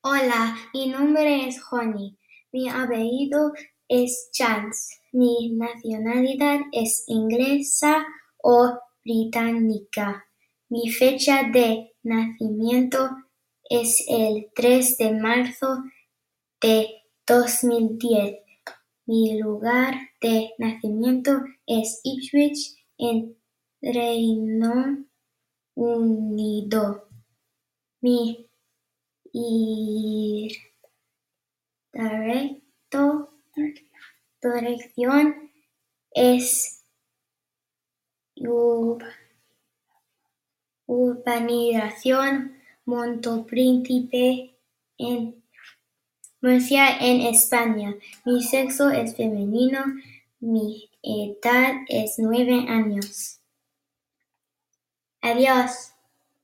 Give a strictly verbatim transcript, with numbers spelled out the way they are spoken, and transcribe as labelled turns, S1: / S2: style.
S1: Hola, mi nombre es Honey. Mi apellido es Chance. Mi nacionalidad es inglesa o británica. Mi fecha de nacimiento es el tres de marzo de dos mil diez. Mi lugar de nacimiento es Ipswich, en Reino Unido. Mi y Directo, dirección es ur- urbanización Montopríncipe en Murcia, en España. Mi sexo es femenino. Mi edad es nueve años. Adiós.